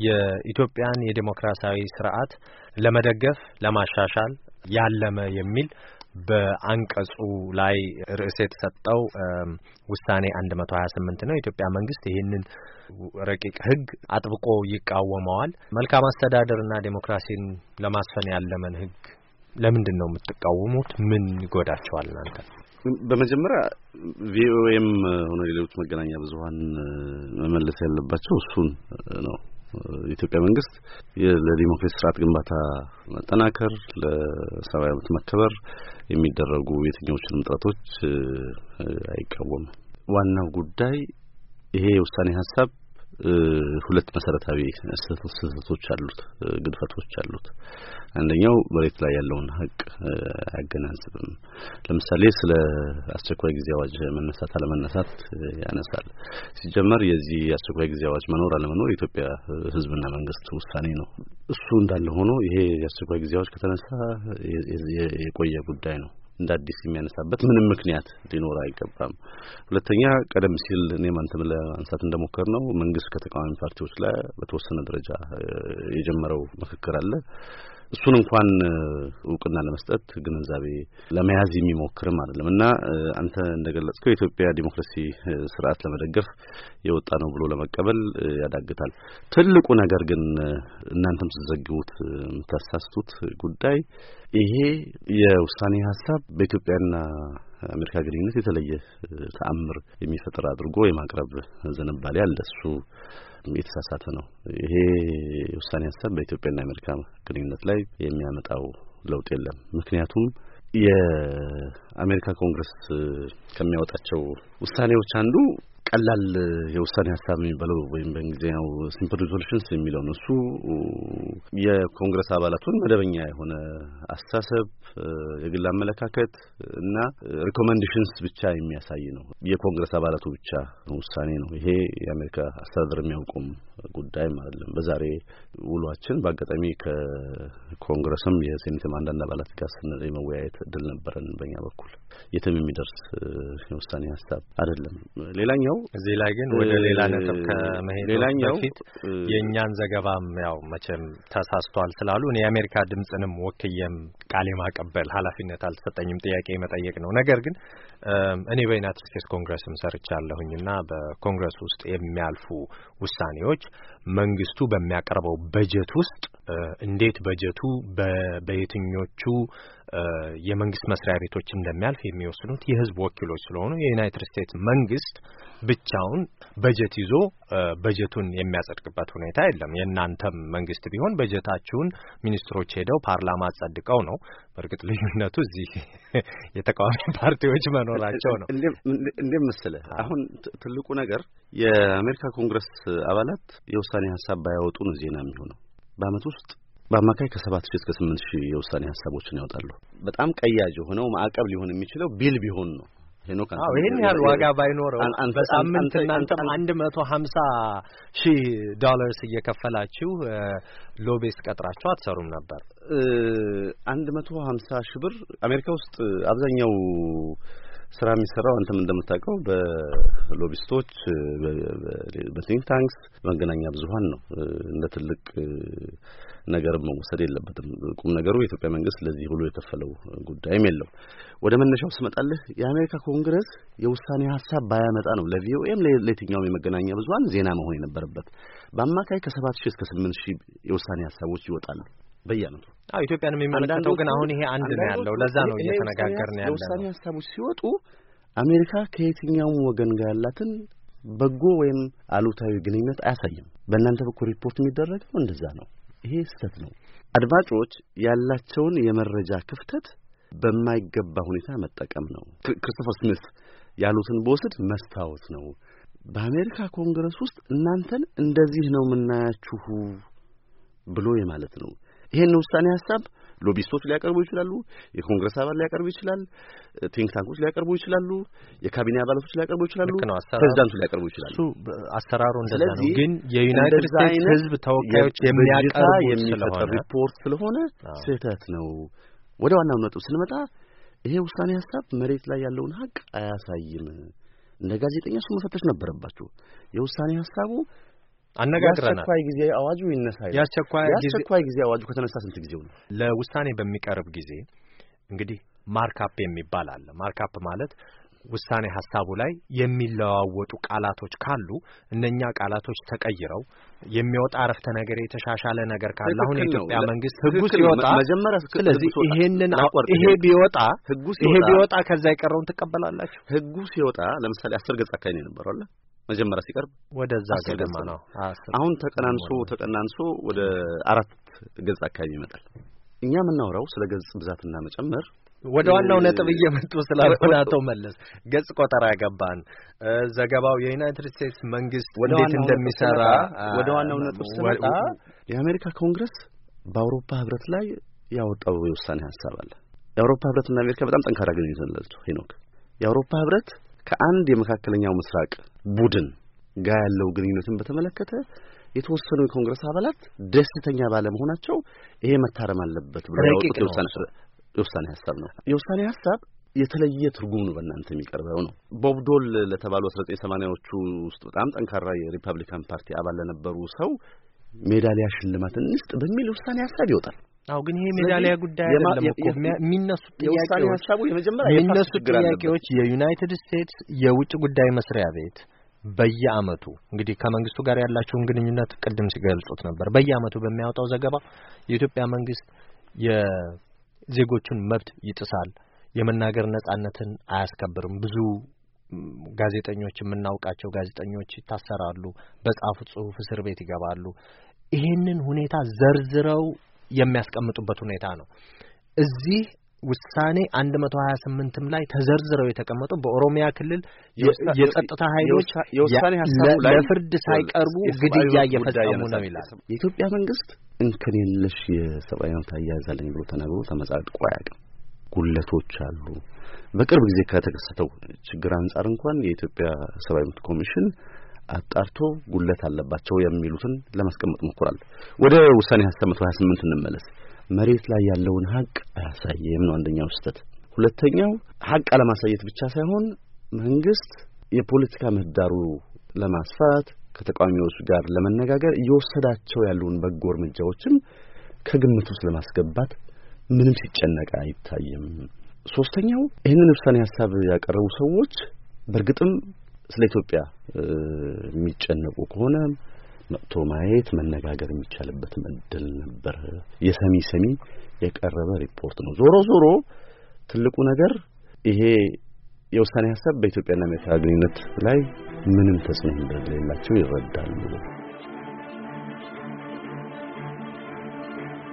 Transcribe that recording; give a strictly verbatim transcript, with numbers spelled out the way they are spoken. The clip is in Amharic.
የኢትዮጵያን የዲሞክራሲያዊ ስርዓት ለመደገፍ ለማሻሻል ያለመ የሚል በአንቀጹ ላይ ርዕስ የተሰጠው ውሳኔ one twenty-eight ነው። የኢትዮጵያ መንግስት ይህንን ረቂቅ ህግ አጥብቆ ይቃወመዋል። መልካም አስተዳደርና ዲሞክራሲን ለማስፈን ያለመን ህግ ለምንድን ነው የምትቃወሙት? ምን ይጎዳቸዋል እናንተ? በመጀመሪያ ቪኦኤም ሆነ ሌሎች መገናኛ ብዙሃን መመለስ ያለባቸው እሱን ነው። የኢትዮጵያ መንግስት ለዲሞክራሲ ስርዓት ግንባታ መጠናከር ለሰብአዊ መብት መከበር የሚደረጉ የትኞቹንም ጥረቶች አይቃወምም። ዋናው ጉዳይ ይሄ የውሳኔ ሐሳብ ሁለት መሰረታዊ ስህተቶች አሉት፣ ግድፈቶች አሉት። አንደኛው መሬት ላይ ያለውን ሀቅ አያገናዝብም። ለምሳሌ ስለ አስቸኳይ ጊዜ አዋጅ መነሳት አለመነሳት ያነሳል። ሲጀመር የዚህ አስቸኳይ ጊዜ አዋጅ መኖር አለመኖር የኢትዮጵያ ህዝብና መንግስት ውሳኔ ነው። እሱ እንዳለ ሆኖ ይሄ የአስቸኳይ ጊዜ አዋጅ ከተነሳ የቆየ ጉዳይ ነው። እንደ አዲስ የሚያነሳበት ምንም ምክንያት ሊኖር አይገባም። ሁለተኛ ቀደም ሲል እኔም አንተም ለአንሳት እንደሞከርነው መንግስት ከተቃዋሚ ፓርቲዎች ላይ በተወሰነ ደረጃ የጀመረው ምክክር አለ። እሱን እንኳን እውቅና ለመስጠት ግንዛቤ ለመያዝ የሚሞክርም አይደለም እና አንተ እንደገለጽከው የኢትዮጵያ ዲሞክራሲ ስርዓት ለመደገፍ የወጣ ነው ብሎ ለመቀበል ያዳግታል። ትልቁ ነገር ግን እናንተም ተዘግቡት ተሳስቱት ጉዳይ ይሄ የውሳኔ ሐሳብ በኢትዮጵያና አሜሪካ ግንኙነት የተለየ ተአምር የሚፈጥር አድርጎ የማቅረብ ዝንባሌ አለ። እሱ የተሳሳተ ነው። ይሄ ውሳኔ ሐሳብ በኢትዮጵያና አሜሪካ ግንኙነት ላይ የሚያመጣው ለውጥ የለም። ምክንያቱም የአሜሪካ ኮንግረስ ከሚያወጣቸው ውሳኔዎች አንዱ ቀላል የውሳኔ ሐሳብ የሚባለው ወይም በእንግሊዝኛው ሲምፕል ሪዞሉሽንስ የሚለው ነው። እሱ የኮንግረስ አባላቱን መደበኛ የሆነ አስተሳሰብ፣ የግል አመለካከት እና ሪኮመንዴሽንስ ብቻ የሚያሳይ ነው። የኮንግረስ አባላቱ ብቻ ውሳኔ ነው። ይሄ የአሜሪካ አስተዳደር የሚያውቁም ጉዳይ ማለት ነው። በዛሬ ውሏችን በአጋጣሚ ከኮንግረስም የሴኔትም አንዳንድ አባላት ጋር ስንል የመወያየት እድል ነበረን። በእኛ በኩል የትም የሚደርስ የውሳኔ ሐሳብ አይደለም። ሌላኛው እዚህ ላይ ግን ወደ ሌላ ነጥብ ከመሄድ በፊት የኛን ዘገባም ያው መቼም ተሳስቷል ስላሉ እኔ የአሜሪካ ድምጽንም ወክየም ቃሌ ማቀበል ኃላፊነት አልተሰጠኝም፣ ጥያቄ መጠየቅ ነው። ነገር ግን እኔ በዩናይትድ ስቴትስ ኮንግረስም ሰርቻለሁኝና በኮንግረስ ውስጥ የሚያልፉ ውሳኔዎች መንግስቱ በሚያቀርበው በጀት ውስጥ እንዴት በጀቱ በየትኞቹ የመንግስት መስሪያ ቤቶች እንደሚያልፍ የሚወስኑት የህዝብ ወኪሎች ስለሆኑ የዩናይትድ ስቴትስ መንግስት ብቻውን በጀት ይዞ በጀቱን የሚያጸድቅበት ሁኔታ የለም። የእናንተም መንግስት ቢሆን በጀታችሁን ሚኒስትሮች ሄደው ፓርላማ አጸድቀው ነው። በእርግጥ ልዩነቱ እዚህ የተቃዋሚ ፓርቲዎች መኖራቸው ነው። እንዴ መሰለህ አሁን ትልቁ ነገር የአሜሪካ ኮንግረስ አባላት የውሳኔ ሐሳብ ባያወጡ ነው ዜና የሚሆነው። በአመት ውስጥ በአማካይ ከሰባት ሺህ እስከ ስምንት ሺህ የውሳኔ ሐሳቦችን ያወጣሉ። በጣም ቀያጅ ሆነው ማዕቀብ ሊሆን የሚችለው ቢል ቢሆን ነው። ሄኖክ አዎ ይሄን ያህል ዋጋ ባይኖረው በሳምንት እናንተም one hundred fifty ሺህ ዶላርስ እየከፈላችሁ ሎቤስ ቀጥራችሁ አትሰሩም ነበር? one hundred fifty ሺህ ብር አሜሪካ ውስጥ አብዛኛው ስራ የሚሰራው አንተም እንደምታውቀው በሎቢስቶች በቲንክ ታንክስ በመገናኛ ብዙሃን ነው። እንደ ትልቅ ነገር መወሰድ የለበትም። ቁም ነገሩ የኢትዮጵያ መንግስት ለዚህ ሁሉ የከፈለው ጉዳይም የለው። ወደ መነሻው ስመጣልህ የአሜሪካ ኮንግረስ የውሳኔ ሐሳብ ባያመጣ ነው ለቪኦኤም ለየትኛውም የመገናኛ ብዙሃን ዜና መሆን የነበረበት። በአማካይ ከሰባት ሺህ እስከ ስምንት ሺህ የውሳኔ ሐሳቦች ይወጣሉ በየአመቱ። አዎ ኢትዮጵያን የሚመለከተው ግን አሁን ይሄ አንድ ነው ያለው። ለዛ ነው እየተነጋገርን ያለው። የውሳኔ ሐሳቦች ሲወጡ አሜሪካ ከየትኛውም ወገን ጋር ያላትን በጎ ወይም አሉታዊ ግንኙነት አያሳይም። በእናንተ በኩል ሪፖርት የሚደረገው እንደዛ ነው። ይሄ ስህተት ነው። አድማጮች ያላቸውን የመረጃ ክፍተት በማይገባ ሁኔታ መጠቀም ነው። ክሪስቶፈር ስሚት ያሉትን በወስድ መስታወት ነው። በአሜሪካ ኮንግረስ ውስጥ እናንተን እንደዚህ ነው የምናያችሁ ብሎ የማለት ነው። ይሄን ውሳኔ ሐሳብ ሎቢስቶች ሊያቀርቡ ይችላሉ፣ የኮንግረስ አባል ሊያቀርቡ ይችላል፣ ቲንክ ታንኮች ሊያቀርቡ ይችላሉ፣ የካቢኔ አባላቶች ሊያቀርቡ ይችላሉ፣ ፕሬዝዳንቱ ሊያቀርቡ ይችላሉ። እሱ አሰራሩ እንደዛ ነው። ግን የዩናይትድ ስቴትስ ህዝብ ተወካዮች የሚያቀርቡት ስለሆነ ሪፖርት ስለሆነ ስህተት ነው። ወደ ዋናው ነጥብ ስንመጣ ይሄ ውሳኔ ሐሳብ መሬት ላይ ያለውን ሀቅ አያሳይም። እንደ ጋዜጠኛ እሱ መፈተሽ ነበረባችሁ። የውሳኔ ሐሳቡ አነጋግረናል። ያስቸኳይ ጊዜ አዋጁ ይነሳል። ያስቸኳይ ጊዜ ያስቸኳይ ጊዜ አዋጁ ከተነሳ ስንት ጊዜው ነው? ለውሳኔ በሚቀርብ ጊዜ እንግዲህ ማርካፕ የሚባል አለ። ማርካፕ ማለት ውሳኔ ሐሳቡ ላይ የሚለዋወጡ ቃላቶች ካሉ እነኛ ቃላቶች ተቀይረው የሚወጣ አረፍተ ነገር የተሻሻለ ነገር ካለ አሁን የኢትዮጵያ መንግስት ህጉ ሲወጣ ስለዚህ ይሄንን ይሄ ቢወጣ ይሄ ቢወጣ ከዛ ይቀረውን ትቀበላላችሁ? ህጉ ሲወጣ ለምሳሌ አስር ገጽ አካባቢ ነው የነበረው አይደል? መጀመሪያ ሲቀርብ ወደዛ ገደማ ነው። አሁን ተቀናንሶ ተቀናንሶ ወደ አራት ገጽ አካባቢ ይመጣል። እኛ የምናወራው ስለ ገጽ ብዛትና መጨመር ወደ ዋናው ነጥብ እየመጡ ስላልሆነ አቶ መለስ ገጽ ቆጠራ ገባን። ዘገባው የዩናይትድ ስቴትስ መንግስት እንዴት እንደሚሰራ ወደ ዋናው ነጥብ ስለመጣ የአሜሪካ ኮንግረስ በአውሮፓ ህብረት ላይ ያወጣው የውሳኔ ሐሳብ አለ። የአውሮፓ ህብረትና አሜሪካ በጣም ጠንካራ ግንኙነት አላቸው። ሄኖክ የአውሮፓ ህብረት ከአንድ የመካከለኛው ምስራቅ ቡድን ጋር ያለው ግንኙነትን በተመለከተ የተወሰኑ የኮንግረስ አባላት ደስተኛ ባለመሆናቸው ይሄ መታረም አለበት ብለው ያወጡት የውሳኔ የውሳኔ ሐሳብ ነው። የውሳኔ ሐሳብ የተለየ ትርጉም ነው በእናንተ የሚቀርበው ነው። ቦብ ዶል ለተባሉ አስራ ዘጠኝ ሰማንያዎቹ ውስጥ በጣም ጠንካራ የሪፐብሊካን ፓርቲ አባል ለነበሩ ሰው ሜዳሊያ ሽልማት እንስጥ በሚል ውሳኔ ሐሳብ ይወጣል። አው ግን ይሄ ሜዳሊያ ጉዳይ አይደለም እኮ የሚነሱ ጥያቄዎች ሐሳቡ የመጀመሪያ የሚነሱ ጥያቄዎች የዩናይትድ ስቴትስ የውጭ ጉዳይ መስሪያ ቤት በየአመቱ እንግዲህ ከመንግስቱ ጋር ያላቸውን ግንኙነት ቅድም ሲገልጹት ነበር። በየአመቱ በሚያወጣው ዘገባ የኢትዮጵያ መንግስት የዜጎቹን መብት ይጥሳል፣ የመናገር ነጻነትን አያስከብርም፣ ብዙ ጋዜጠኞች የምናውቃቸው ጋዜጠኞች ይታሰራሉ፣ በጻፉት ጽሁፍ እስር ቤት ይገባሉ። ይሄንን ሁኔታ ዘርዝረው የሚያስቀምጡበት ሁኔታ ነው። እዚህ ውሳኔ አንድ መቶ ሀያ ስምንትም ላይ ተዘርዝረው የተቀመጡ በኦሮሚያ ክልል የጸጥታ ኃይሎች የውሳኔ ሐሳቡ ላይ ለፍርድ ሳይቀርቡ ግድያ እየፈጸሙ ነው ይላል። የኢትዮጵያ መንግስት እንከን የለሽ የሰብአዊ መብት አያያዛለኝ ብሎ ተናግሮ ተመጻድቆ አያውቅም። ጉለቶች አሉ። በቅርብ ጊዜ ከተከሰተው ችግር አንጻር እንኳን የኢትዮጵያ ሰብአዊ መብት ኮሚሽን አጣርቶ ጉለት አለባቸው የሚሉትን ለማስቀመጥ ሞክሯል። ወደ ውሳኔ ሐሳብ መቶ ሀያ ስምንት እንመለስ። መሬት ላይ ያለውን ሀቅ አያሳየም ነው አንደኛው ስህተት። ሁለተኛው ሀቅ አለማሳየት ብቻ ሳይሆን መንግስት የፖለቲካ ምህዳሩ ለማስፋት ከተቃዋሚዎች ጋር ለመነጋገር እየወሰዳቸው ያሉን በጎ እርምጃዎችም ከግምት ውስጥ ለማስገባት ምንም ሲጨነቅ አይታይም። ሶስተኛው ይህንን ውሳኔ ሐሳብ ያቀረቡ ሰዎች በእርግጥም ስለ ኢትዮጵያ የሚጨነቁ ከሆነ መጥቶ ማየት መነጋገር የሚቻልበት እድል ነበር። የሰሚ ሰሚ የቀረበ ሪፖርት ነው። ዞሮ ዞሮ ትልቁ ነገር ይሄ የውሳኔ ሐሳብ በኢትዮጵያና አሜሪካ ግንኙነት ላይ ምንም ተጽዕኖ እንደሌላቸው ይረዳሉ።